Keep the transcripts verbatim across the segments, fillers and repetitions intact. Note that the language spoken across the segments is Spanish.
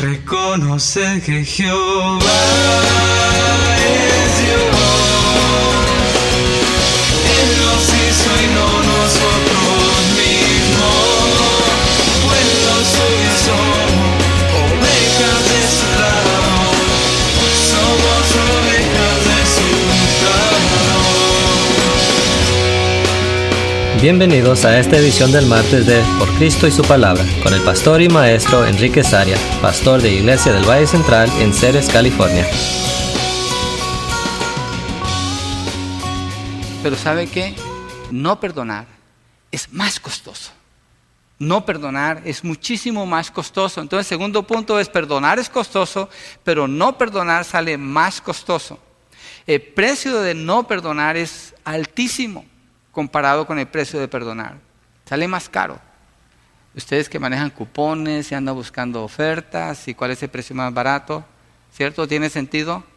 Reconoce que Jehová es Dios. Él nos hizo y no nosotros mismos. Pueblo suyo somos, ovejas de su lado. Somos ovejas de su lado. Bienvenidos a esta edición del martes de Por Cristo y su Palabra, con el pastor y maestro Enrique Saria, pastor de Iglesia del Valle Central en Ceres, California. Pero ¿sabe qué? No perdonar es más costoso. No perdonar es muchísimo más costoso. Entonces, el segundo punto es perdonar es costoso, pero no perdonar sale más costoso. El precio de no perdonar es altísimo comparado con el precio de perdonar. Sale más caro. Ustedes que manejan cupones y andan buscando ofertas y cuál es el precio más barato, ¿cierto? ¿Tiene sentido?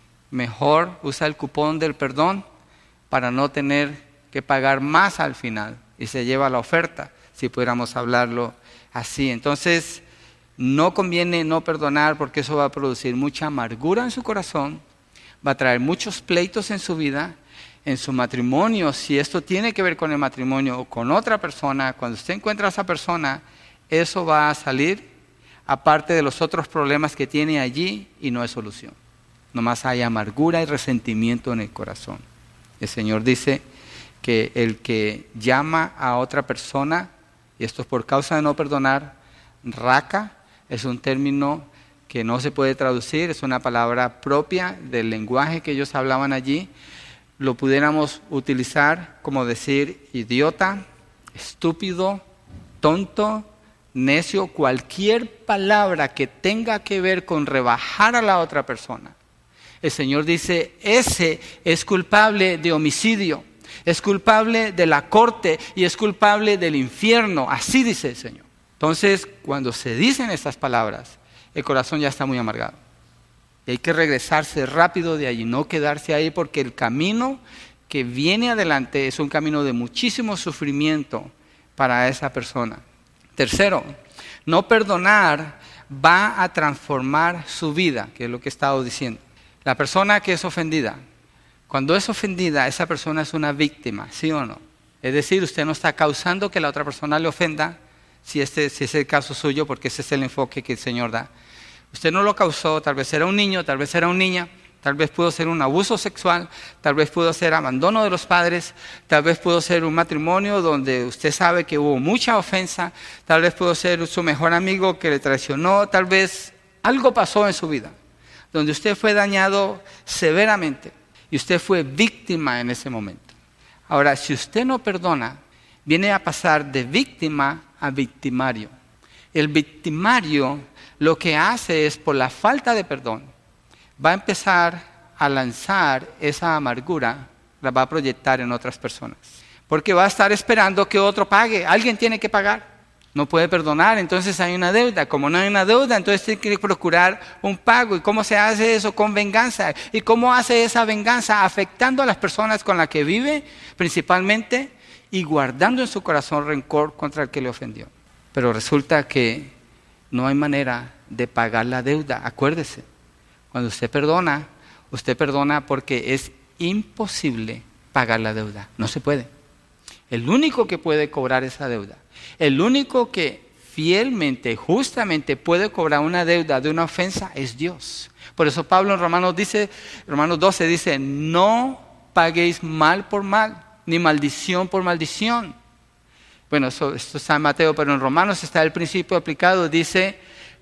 Mejor usa el cupón del perdón para no tener que pagar más al final y se lleva la oferta, si pudiéramos hablarlo así. Entonces, no conviene no perdonar porque eso va a producir mucha amargura en su corazón, va a traer muchos pleitos en su vida, en su matrimonio. Si esto tiene que ver con el matrimonio o con otra persona, cuando usted encuentra a esa persona, eso va a salir aparte de los otros problemas que tiene allí y no es solución. Nomás hay amargura y resentimiento en el corazón. El Señor dice que el que llama a otra persona, y esto es por causa de no perdonar, raca, es un término que no se puede traducir, es una palabra propia del lenguaje que ellos hablaban allí. Lo pudiéramos utilizar como decir idiota, estúpido, tonto, necio, cualquier palabra que tenga que ver con rebajar a la otra persona. El Señor dice, ese es culpable de homicidio, es culpable de la corte y es culpable del infierno. Así dice el Señor. Entonces, cuando se dicen estas palabras, el corazón ya está muy amargado. Y hay que regresarse rápido de allí, no quedarse ahí, porque el camino que viene adelante es un camino de muchísimo sufrimiento para esa persona. Tercero, no perdonar va a transformar su vida, que es lo que he estado diciendo. La persona que es ofendida, cuando es ofendida, esa persona es una víctima, ¿sí o no? Es decir, usted no está causando que la otra persona le ofenda, si este si es el caso suyo, porque ese es el enfoque que el Señor da. Usted no lo causó, tal vez era un niño, tal vez era una niña, tal vez pudo ser un abuso sexual, tal vez pudo ser abandono de los padres, tal vez pudo ser un matrimonio donde usted sabe que hubo mucha ofensa, tal vez pudo ser su mejor amigo que le traicionó, tal vez algo pasó en su vida, donde usted fue dañado severamente y usted fue víctima en ese momento. Ahora, si usted no perdona, viene a pasar de víctima a victimario. El victimario lo que hace es, por la falta de perdón, va a empezar a lanzar esa amargura, la va a proyectar en otras personas. Porque va a estar esperando que otro pague. Alguien tiene que pagar. No puede perdonar, entonces hay una deuda. Como no hay una deuda, entonces tiene que procurar un pago. ¿Y cómo se hace eso? Con venganza. ¿Y cómo hace esa venganza? Afectando a las personas con las que vive, principalmente, y guardando en su corazón rencor contra el que le ofendió. Pero resulta que no hay manera de pagar la deuda. Acuérdese, cuando usted perdona, usted perdona porque es imposible pagar la deuda. No se puede. El único que puede cobrar esa deuda, el único que fielmente, justamente puede cobrar una deuda de una ofensa es Dios. Por eso Pablo en Romanos dice, Romanos doce dice, no paguéis mal por mal, ni maldición por maldición. Bueno, eso, esto está en Mateo, pero en Romanos está el principio aplicado. Dice,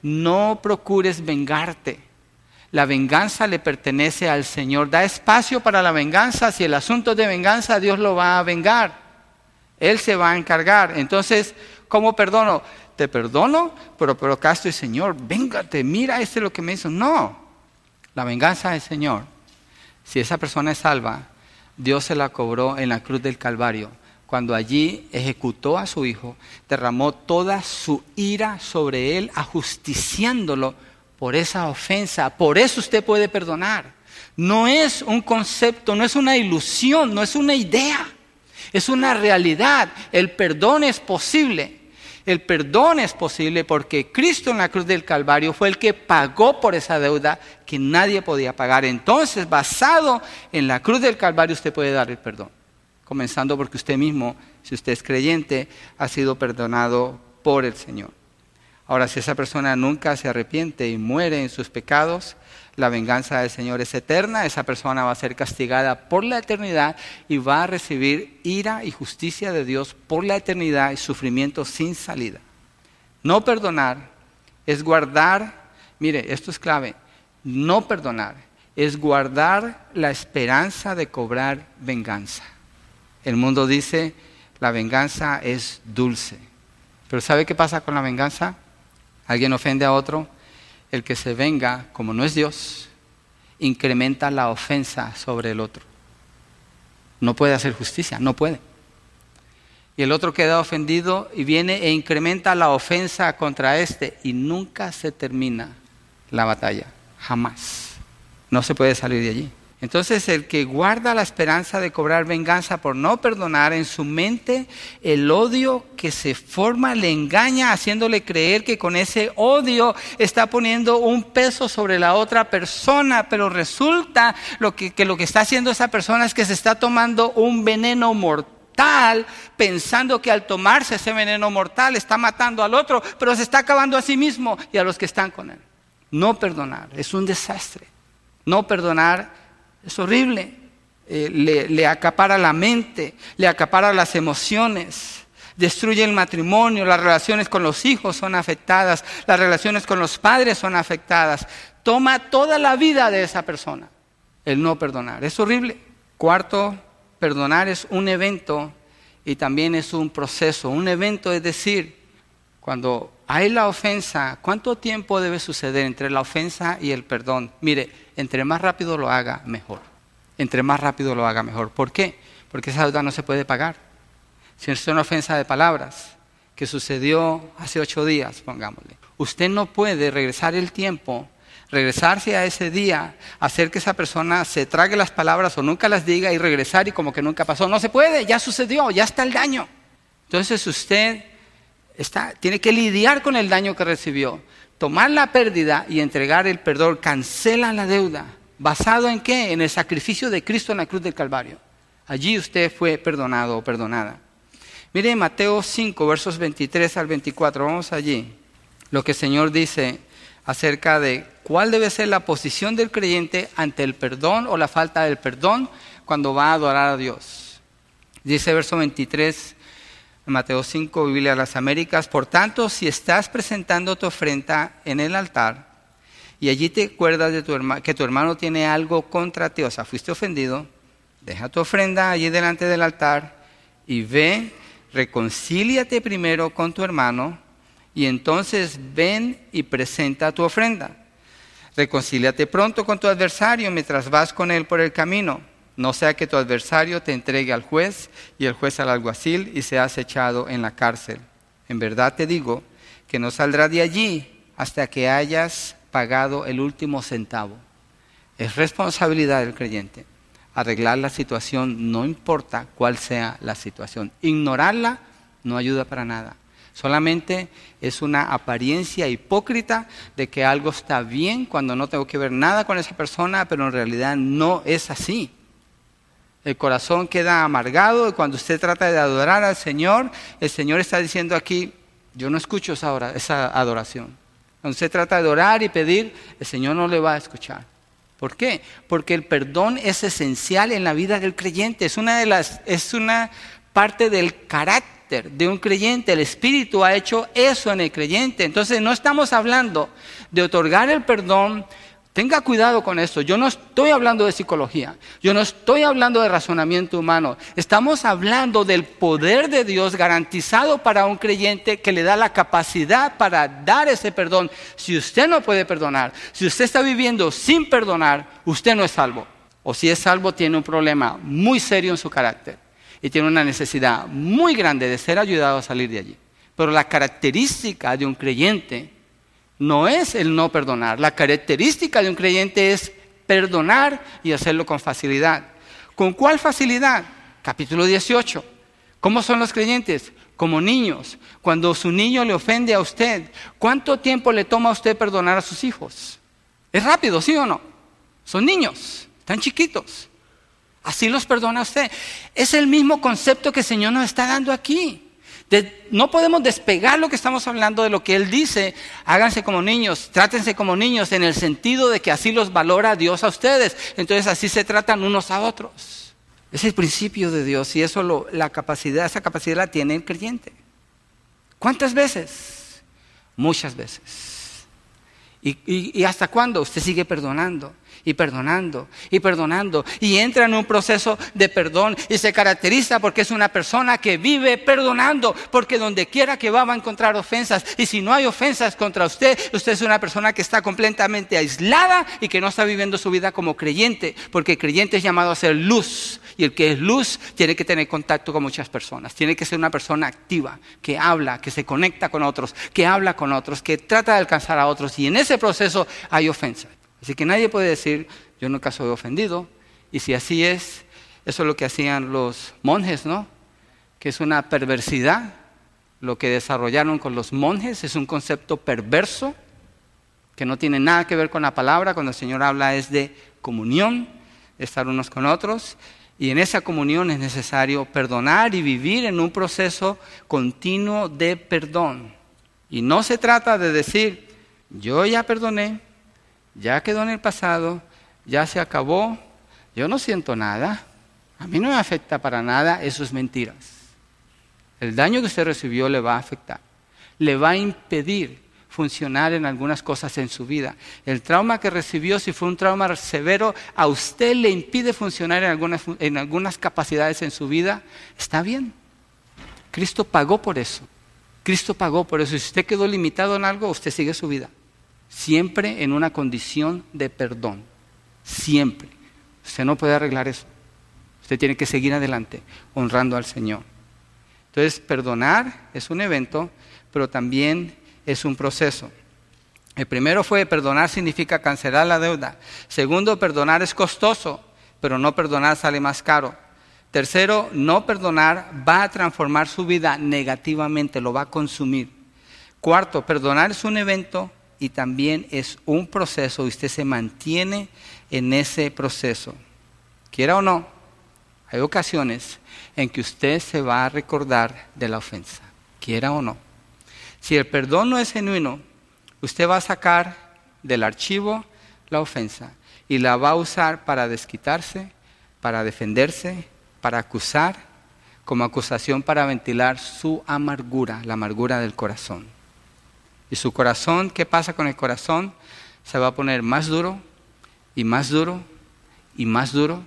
no procures vengarte. La venganza le pertenece al Señor. Da espacio para la venganza. Si el asunto es de venganza, Dios lo va a vengar. Él se va a encargar. Entonces, ¿cómo perdono? Te perdono, pero, pero acá estoy, Señor, véngate, mira, este es lo que me hizo. No, la venganza del Señor. Si esa persona es salva, Dios se la cobró en la cruz del Calvario. Cuando allí ejecutó a su hijo, derramó toda su ira sobre él, ajusticiándolo por esa ofensa. Por eso usted puede perdonar. No es un concepto, no es una ilusión, no es una idea. Es una realidad. El perdón es posible. El perdón es posible porque Cristo en la cruz del Calvario fue el que pagó por esa deuda que nadie podía pagar. Entonces, basado en la cruz del Calvario, usted puede dar el perdón. Comenzando porque usted mismo, si usted es creyente, ha sido perdonado por el Señor. Ahora, si esa persona nunca se arrepiente y muere en sus pecados, la venganza del Señor es eterna. Esa persona va a ser castigada por la eternidad y va a recibir ira y justicia de Dios por la eternidad y sufrimiento sin salida. No perdonar es guardar, mire, esto es clave, no perdonar es guardar la esperanza de cobrar venganza. El mundo dice, la venganza es dulce. Pero ¿sabe qué pasa con la venganza? Alguien ofende a otro. El que se venga, como no es Dios, incrementa la ofensa sobre el otro. No puede hacer justicia, no puede. Y el otro queda ofendido y viene e incrementa la ofensa contra este y nunca se termina la batalla, jamás. No se puede salir de allí. Entonces, el que guarda la esperanza de cobrar venganza por no perdonar, en su mente el odio que se forma le engaña, haciéndole creer que con ese odio está poniendo un peso sobre la otra persona, pero resulta lo que, que lo que está haciendo esa persona es que se está tomando un veneno mortal, pensando que al tomarse ese veneno mortal está matando al otro, pero se está acabando a sí mismo y a los que están con él. No perdonar es un desastre. No perdonar es horrible, eh, le, le acapara la mente, le acapara las emociones, destruye el matrimonio, las relaciones con los hijos son afectadas, las relaciones con los padres son afectadas, toma toda la vida de esa persona, el no perdonar, es horrible. Cuarto, perdonar es un evento y también es un proceso. Un evento es decir, cuando hay la ofensa, ¿cuánto tiempo debe suceder entre la ofensa y el perdón? Mire, entre más rápido lo haga, mejor. Entre más rápido lo haga, mejor. ¿Por qué? Porque esa deuda no se puede pagar. Si es una ofensa de palabras que sucedió hace ocho días, pongámosle. Usted no puede regresar el tiempo, regresarse a ese día, hacer que esa persona se trague las palabras o nunca las diga y regresar y como que nunca pasó. No se puede, ya sucedió, ya está el daño. Entonces usted está, tiene que lidiar con el daño que recibió. Tomar la pérdida y entregar el perdón, cancela la deuda. ¿Basado en qué? En el sacrificio de Cristo en la cruz del Calvario. Allí usted fue perdonado o perdonada. Mire Mateo cinco, versos veintitrés al veinticuatro, vamos allí. Lo que el Señor dice acerca de cuál debe ser la posición del creyente ante el perdón o la falta del perdón cuando va a adorar a Dios. Dice verso veintitrés, Mateo cinco, Biblia de las Américas: por tanto, si estás presentando tu ofrenda en el altar y allí te acuerdas de tu herma, que tu hermano tiene algo contra ti, o sea, fuiste ofendido, deja tu ofrenda allí delante del altar y ve, reconcíliate primero con tu hermano y entonces ven y presenta tu ofrenda. Reconcíliate pronto con tu adversario mientras vas con él por el camino. No sea que tu adversario te entregue al juez y el juez al alguacil y seas echado en la cárcel. En verdad te digo que no saldrás de allí hasta que hayas pagado el último centavo. Es responsabilidad del creyente arreglar la situación, no importa cuál sea la situación. Ignorarla no ayuda para nada. Solamente es una apariencia hipócrita de que algo está bien cuando no tengo que ver nada con esa persona, pero en realidad no es así. El corazón queda amargado y cuando usted trata de adorar al Señor, el Señor está diciendo aquí, yo no escucho esa, hora, esa adoración. Cuando usted trata de orar y pedir, el Señor no le va a escuchar. ¿Por qué? Porque el perdón es esencial en la vida del creyente. Es una, de las, es una parte del carácter de un creyente. El Espíritu ha hecho eso en el creyente. Entonces no estamos hablando de otorgar el perdón. Tenga cuidado con esto. Yo no estoy hablando de psicología. Yo no estoy hablando de razonamiento humano. Estamos hablando del poder de Dios garantizado para un creyente que le da la capacidad para dar ese perdón. Si usted no puede perdonar, si usted está viviendo sin perdonar, usted no es salvo. O si es salvo, tiene un problema muy serio en su carácter y tiene una necesidad muy grande de ser ayudado a salir de allí. Pero la característica de un creyente no es el no perdonar. La característica de un creyente es perdonar y hacerlo con facilidad. ¿Con cuál facilidad? Capítulo dieciocho. ¿Cómo son los creyentes? como niños. Cuando su niño le ofende a usted, ¿cuánto tiempo le toma a usted perdonar a sus hijos? Es rápido, ¿sí o no? Son niños, están chiquitos. Así los perdona usted. Es el mismo concepto que el Señor nos está dando aquí. De, no podemos despegar lo que estamos hablando de lo que Él dice. Háganse como niños, trátense como niños, en el sentido de que así los valora Dios a ustedes. Entonces así se tratan unos a otros. Es el principio de Dios y eso lo, la capacidad, esa capacidad la tiene el creyente. ¿Cuántas veces? Muchas veces. ¿Y, y, y hasta cuándo? Usted sigue perdonando y perdonando y perdonando y entra en un proceso de perdón y se caracteriza porque es una persona que vive perdonando, porque donde quiera que va va a encontrar ofensas, y si no hay ofensas contra usted, usted es una persona que está completamente aislada y que no está viviendo su vida como creyente, porque el creyente es llamado a ser luz, y el que es luz tiene que tener contacto con muchas personas, tiene que ser una persona activa, que habla, que se conecta con otros, que habla con otros, que trata de alcanzar a otros, y en ese proceso hay ofensas. Así que nadie puede decir, yo nunca soy ofendido. Y si así es, eso es lo que hacían los monjes, ¿no? Que es una perversidad. Lo que desarrollaron con los monjes es un concepto perverso, que no tiene nada que ver con la palabra. Cuando el Señor habla es de comunión, de estar unos con otros. Y en esa comunión es necesario perdonar y vivir en un proceso continuo de perdón. Y no se trata de decir, yo ya perdoné, ya quedó en el pasado, ya se acabó, yo no siento nada, a mí no me afecta para nada. Eso es mentiras. El daño que usted recibió le va a afectar, le va a impedir funcionar en algunas cosas en su vida. El trauma que recibió, si fue un trauma severo, a usted le impide funcionar en algunas, en algunas capacidades en su vida. Está bien, Cristo pagó por eso, Cristo pagó por eso. Si usted quedó limitado en algo, usted sigue su vida. Siempre en una condición de perdón, siempre. Usted no puede arreglar eso. Usted tiene que seguir adelante, honrando al Señor. Entonces, perdonar es un evento, pero también es un proceso. El primero fue, perdonar significa cancelar la deuda. Segundo, perdonar es costoso, pero no perdonar sale más caro. Tercero, no perdonar va a transformar su vida negativamente, lo va a consumir. Cuarto, perdonar es un evento y también es un proceso, y usted se mantiene en ese proceso. Quiera o no, hay ocasiones en que usted se va a recordar de la ofensa, quiera o no. Si el perdón no es genuino, usted va a sacar del archivo la ofensa y la va a usar para desquitarse, para defenderse, para acusar, como acusación para ventilar su amargura, la amargura del corazón. Y su corazón, ¿qué pasa con el corazón? Se va a poner más duro y más duro y más duro,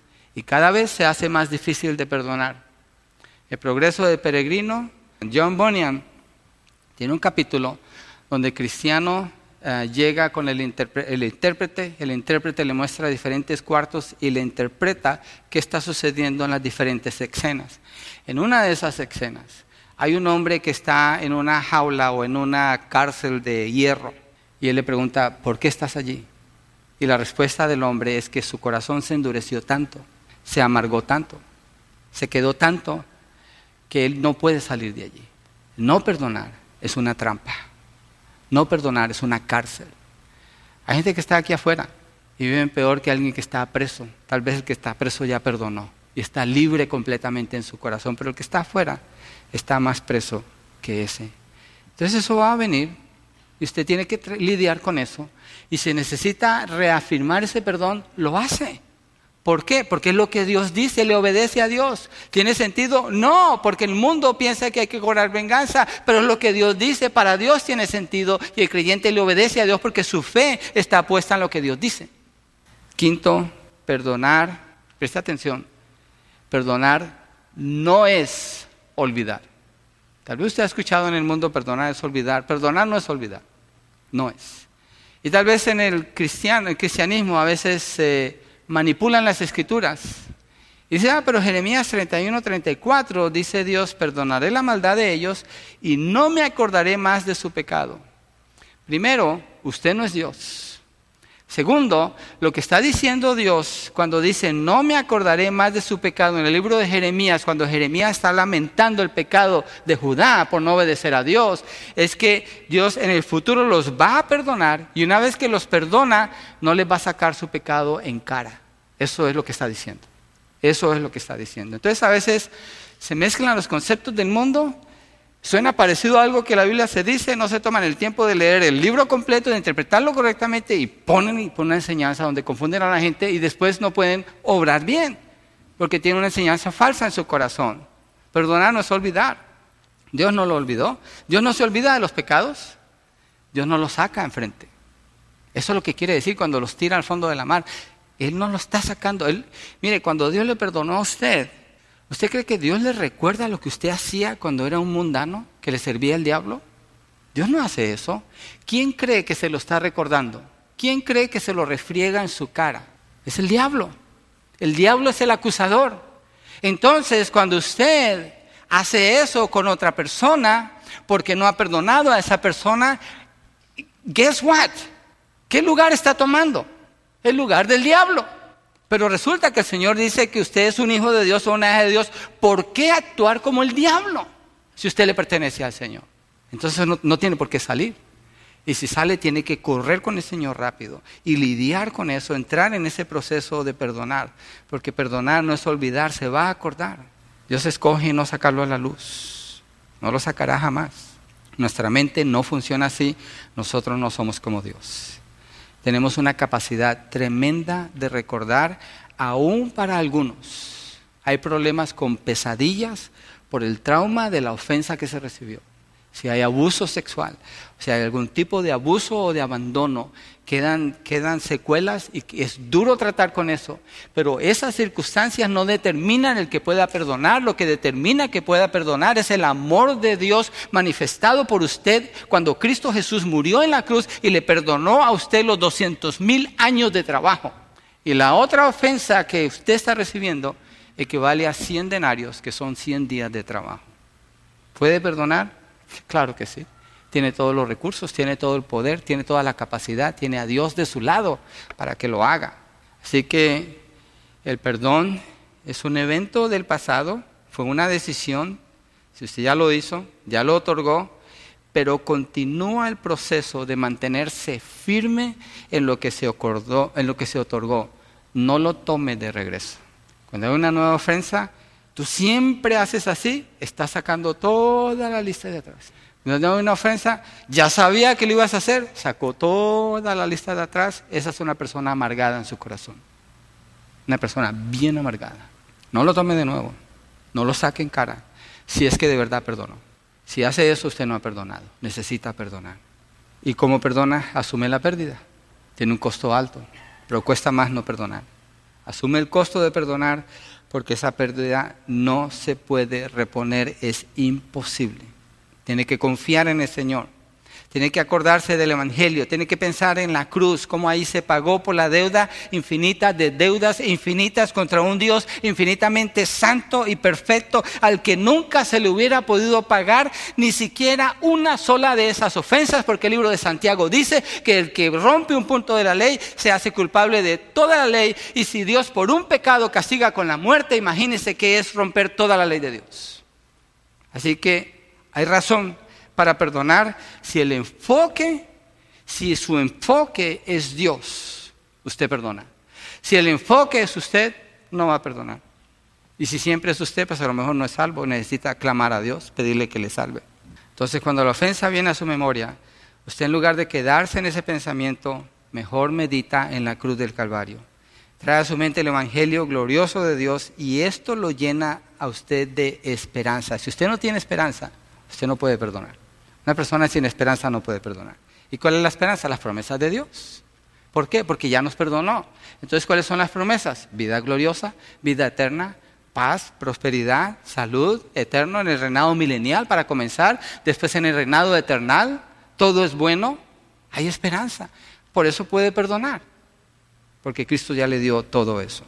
y cada vez se hace más difícil de perdonar. El progreso del peregrino, John Bunyan, tiene un capítulo donde el cristiano uh, llega con el, interpre- el intérprete, el intérprete le muestra diferentes cuartos y le interpreta qué está sucediendo en las diferentes escenas. En una de esas escenas, hay un hombre que está en una jaula o en una cárcel de hierro, y él le pregunta, ¿por qué estás allí? Y la respuesta del hombre es que su corazón se endureció tanto, se amargó tanto, se quedó tanto, que él no puede salir de allí. No perdonar es una trampa, no perdonar es una cárcel. Hay gente que está aquí afuera y viven peor que alguien que está preso. Tal vez el que está preso ya perdonó y está libre completamente en su corazón, pero el que está afuera está más preso que ese. Entonces eso va a venir y usted tiene que lidiar con eso, y si necesita reafirmar ese perdón, lo hace. ¿Por qué? Porque es lo que Dios dice, le obedece a Dios. ¿Tiene sentido? No, porque el mundo piensa que hay que cobrar venganza, pero es lo que Dios dice, para Dios tiene sentido, y el creyente le obedece a Dios porque su fe está puesta en lo que Dios dice. Quinto, perdonar, presta atención, perdonar no es olvidar. Tal vez usted ha escuchado en el mundo perdonar es olvidar. Perdonar no es olvidar, no es. Y tal vez en el cristiano, el cristianismo a veces se eh, manipulan las escrituras. Y dice, ah, pero Jeremías treinta y uno, treinta y cuatro dice Dios, perdonaré la maldad de ellos y no me acordaré más de su pecado. Primero, usted no es Dios. Segundo, lo que está diciendo Dios cuando dice, no me acordaré más de su pecado, en el libro de Jeremías, cuando Jeremías está lamentando el pecado de Judá por no obedecer a Dios, es que Dios en el futuro los va a perdonar y una vez que los perdona, no les va a sacar su pecado en cara. Eso es lo que está diciendo. Eso es lo que está diciendo. Entonces a veces se mezclan los conceptos del mundo. Suena parecido a algo que la Biblia se dice, no se toman el tiempo de leer el libro completo, de interpretarlo correctamente y ponen, y ponen una enseñanza donde confunden a la gente y después no pueden obrar bien, porque tienen una enseñanza falsa en su corazón. Perdonar no es olvidar. Dios no lo olvidó. Dios no se olvida de los pecados. Dios no los saca enfrente. Eso es lo que quiere decir cuando los tira al fondo de la mar. Él no los está sacando. Él, mire, cuando Dios le perdonó a usted, ¿usted cree que Dios le recuerda lo que usted hacía cuando era un mundano, que le servía al diablo? Dios no hace eso. ¿Quién cree que se lo está recordando? ¿Quién cree que se lo refriega en su cara? Es el diablo. El diablo es el acusador. Entonces, cuando usted hace eso con otra persona, porque no ha perdonado a esa persona, guess what? ¿Qué lugar está tomando? El lugar del diablo. Pero resulta que el Señor dice que usted es un hijo de Dios o una hija de Dios. ¿Por qué actuar como el diablo si usted le pertenece al Señor? Entonces no, no tiene por qué salir. Y si sale tiene que correr con el Señor rápido y lidiar con eso, entrar en ese proceso de perdonar. Porque perdonar no es olvidar, se va a acordar. Dios escoge no sacarlo a la luz. No lo sacará jamás. Nuestra mente no funciona así. Nosotros no somos como Dios. Tenemos una capacidad tremenda de recordar, aún para algunos. Hay problemas con pesadillas por el trauma de la ofensa que se recibió. Si hay abuso sexual, si hay algún tipo de abuso o de abandono, quedan, quedan secuelas y es duro tratar con eso. Pero esas circunstancias no determinan el que pueda perdonar. Lo que determina que pueda perdonar es el amor de Dios manifestado por usted cuando Cristo Jesús murió en la cruz y le perdonó a usted los doscientos mil años de trabajo. Y la otra ofensa que usted está recibiendo equivale a cien denarios, que son cien días de trabajo. ¿Puede perdonar? Claro que sí. Tiene todos los recursos, tiene todo el poder, tiene toda la capacidad, tiene a Dios de su lado para que lo haga. Así que el perdón es un evento del pasado, fue una decisión. Si usted ya lo hizo, ya lo otorgó, pero continúa el proceso de mantenerse firme en lo que se acordó, en lo que se otorgó. No lo tome de regreso. Cuando hay una nueva ofensa, tú siempre haces así, estás sacando toda la lista de atrás. Cuando hay una ofensa, ya sabía que lo ibas a hacer, sacó toda la lista de atrás. Esa es una persona amargada en su corazón. Una persona bien amargada. No lo tome de nuevo, no lo saque en cara, si es que de verdad perdonó. Si hace eso, usted no ha perdonado, necesita perdonar. ¿Y cómo perdona? Asume la pérdida. Tiene un costo alto, pero cuesta más no perdonar. Asume el costo de perdonar, porque esa pérdida no se puede reponer, es imposible. Tiene que confiar en el Señor, tiene que acordarse del Evangelio, tiene que pensar en la cruz, cómo ahí se pagó por la deuda infinita de deudas infinitas contra un Dios infinitamente santo y perfecto, al que nunca se le hubiera podido pagar ni siquiera una sola de esas ofensas, porque el libro de Santiago dice que el que rompe un punto de la ley se hace culpable de toda la ley, y si Dios por un pecado castiga con la muerte, imagínense que es romper toda la ley de Dios. Así que hay razón para perdonar si el enfoque, si su enfoque es Dios, usted perdona. Si el enfoque es usted, no va a perdonar. Y si siempre es usted, pues a lo mejor no es salvo, necesita clamar a Dios, pedirle que le salve. Entonces, cuando la ofensa viene a su memoria, usted en lugar de quedarse en ese pensamiento, mejor medita en la cruz del Calvario. Trae a su mente el Evangelio glorioso de Dios y esto lo llena a usted de esperanza. Si usted no tiene esperanza, usted no puede perdonar. Una persona sin esperanza no puede perdonar. ¿Y cuál es la esperanza? Las promesas de Dios. ¿Por qué? Porque ya nos perdonó. Entonces, ¿cuáles son las promesas? Vida gloriosa, vida eterna, paz, prosperidad, salud, eterno en el reinado milenial para comenzar, después en el reinado eternal, todo es bueno, hay esperanza. Por eso puede perdonar, porque Cristo ya le dio todo eso.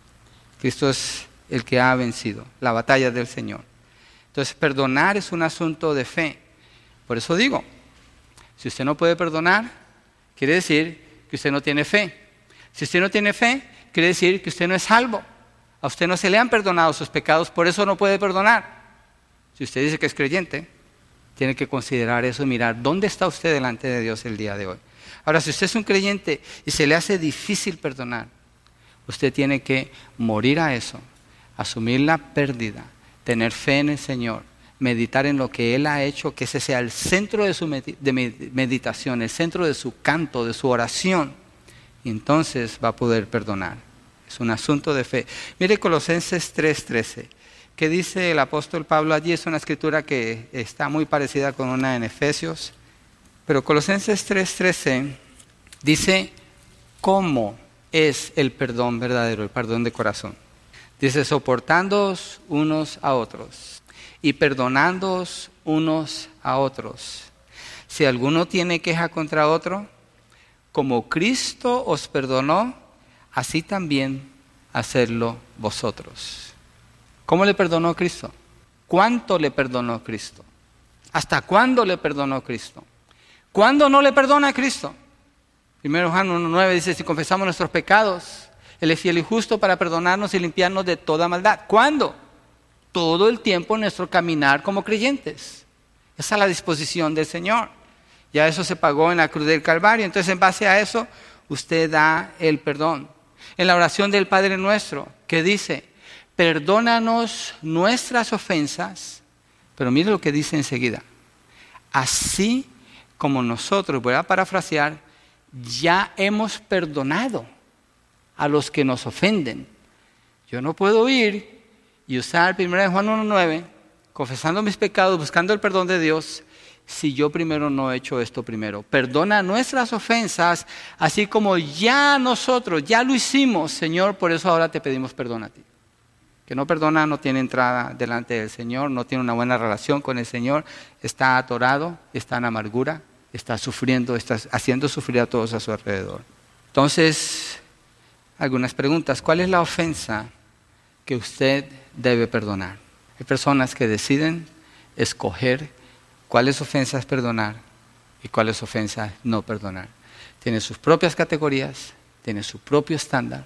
Cristo es el que ha vencido la batalla del Señor. Entonces, perdonar es un asunto de fe. Por eso digo, si usted no puede perdonar, quiere decir que usted no tiene fe. Si usted no tiene fe, quiere decir que usted no es salvo. A usted no se le han perdonado sus pecados, por eso no puede perdonar. Si usted dice que es creyente, tiene que considerar eso y mirar dónde está usted delante de Dios el día de hoy. Ahora, si usted es un creyente y se le hace difícil perdonar, usted tiene que morir a eso, asumir la pérdida, tener fe en el Señor, meditar en lo que Él ha hecho, que ese sea el centro de su meditación, el centro de su canto, de su oración, y entonces va a poder perdonar. Es un asunto de fe. Mire Colosenses tres trece. ¿Qué dice el apóstol Pablo allí? Es una escritura que está muy parecida con una en Efesios. Pero Colosenses tres trece dice cómo es el perdón verdadero, el perdón de corazón. Dice, soportándoos unos a otros y perdonándoos unos a otros. Si alguno tiene queja contra otro, como Cristo os perdonó, así también hacedlo vosotros. ¿Cómo le perdonó Cristo? ¿Cuánto le perdonó Cristo? ¿Hasta cuándo le perdonó Cristo? ¿Cuándo no le perdona a Cristo? Primero Juan uno nueve dice, si confesamos nuestros pecados, Él es fiel y justo para perdonarnos y limpiarnos de toda maldad. ¿Cuándo? Todo el tiempo en nuestro caminar como creyentes. Esa es la disposición del Señor. Ya eso se pagó en la cruz del Calvario. Entonces, en base a eso, usted da el perdón. En la oración del Padre Nuestro, que dice, perdónanos nuestras ofensas, pero mire lo que dice enseguida, así como nosotros, voy a parafrasear, ya hemos perdonado a los que nos ofenden. Yo no puedo ir y usar primero Juan uno nueve, confesando mis pecados, buscando el perdón de Dios, si yo primero no he hecho esto primero. Perdona nuestras ofensas, así como ya nosotros, ya lo hicimos, Señor, por eso ahora te pedimos perdón a ti. Que no perdona no tiene entrada delante del Señor, no tiene una buena relación con el Señor, está atorado, está en amargura, está sufriendo, está haciendo sufrir a todos a su alrededor. Entonces, algunas preguntas. ¿Cuál es la ofensa que usted debe perdonar? Hay personas que deciden escoger cuáles ofensas perdonar y cuáles ofensas no perdonar. Tiene sus propias categorías, tiene su propio estándar.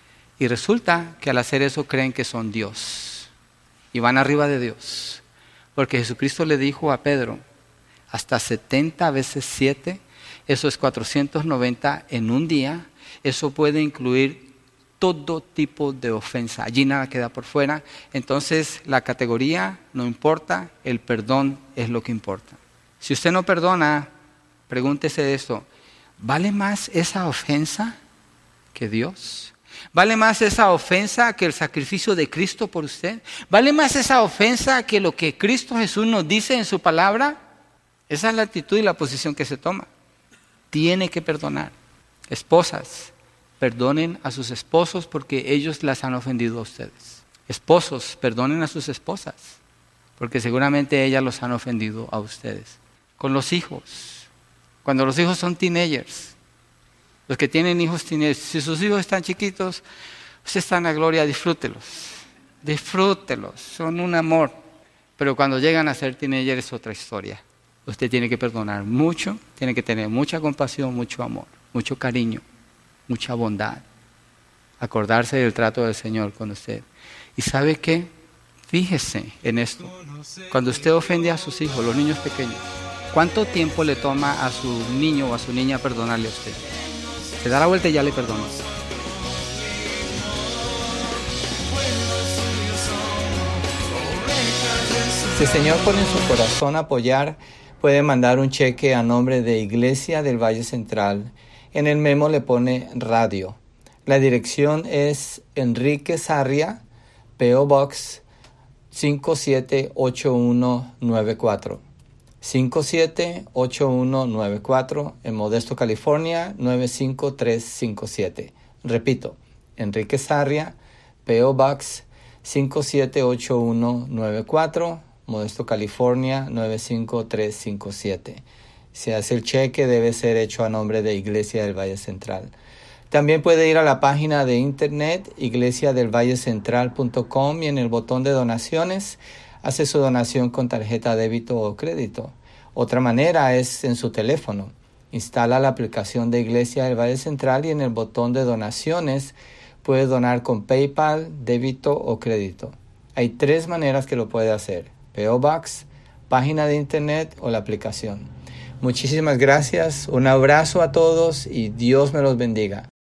Y resulta que al hacer eso creen que son Dios y van arriba de Dios. Porque Jesucristo le dijo a Pedro, hasta setenta veces siete, eso es cuatrocientos noventa en un día, eso puede incluir todo tipo de ofensa, allí nada queda por fuera. Entonces la categoría no importa, el perdón es lo que importa. Si usted no perdona, pregúntese esto, ¿vale más esa ofensa que Dios? ¿Vale más esa ofensa que el sacrificio de Cristo por usted? ¿Vale más esa ofensa que lo que Cristo Jesús nos dice en su palabra? Esa es la actitud y la posición que se toma. Tiene que perdonar. Esposas, perdonen a sus esposos porque ellos las han ofendido a ustedes. Esposos, perdonen a sus esposas porque seguramente ellas los han ofendido a ustedes. Con los hijos, cuando los hijos son teenagers, los que tienen hijos teenagers, si sus hijos están chiquitos, usted está en la gloria, disfrútelos, disfrútelos, son un amor. Pero cuando llegan a ser teenagers es otra historia. Usted tiene que perdonar mucho, tiene que tener mucha compasión, mucho amor, mucho cariño, mucha bondad. Acordarse del trato del Señor con usted. ¿Y sabe qué? Fíjese en esto. Cuando usted ofende a sus hijos, los niños pequeños, ¿cuánto tiempo le toma a su niño o a su niña perdonarle a usted? Se da la vuelta y ya le perdona. Si el Señor pone en su corazón apoyar, puede mandar un cheque a nombre de Iglesia del Valle Central. En el memo le pone radio. La dirección es Enrique Sarria, P O Box cinco siete ocho uno nueve cuatro. cinco siete ocho uno nueve cuatro en Modesto, California, nueve cinco tres cinco siete. Repito, Enrique Sarria, P O Box cinco siete ocho uno nueve cuatro, Modesto, California, nueve cinco tres cinco siete. Si hace el cheque, debe ser hecho a nombre de Iglesia del Valle Central. También puede ir a la página de internet iglesia del valle central punto com y en el botón de donaciones hace su donación con tarjeta débito o crédito. Otra manera es en su teléfono. Instala la aplicación de Iglesia del Valle Central y en el botón de donaciones puedes donar con PayPal, débito o crédito. Hay tres maneras que lo puede hacer: P O Box, página de internet o la aplicación. Muchísimas gracias, un abrazo a todos y Dios me los bendiga.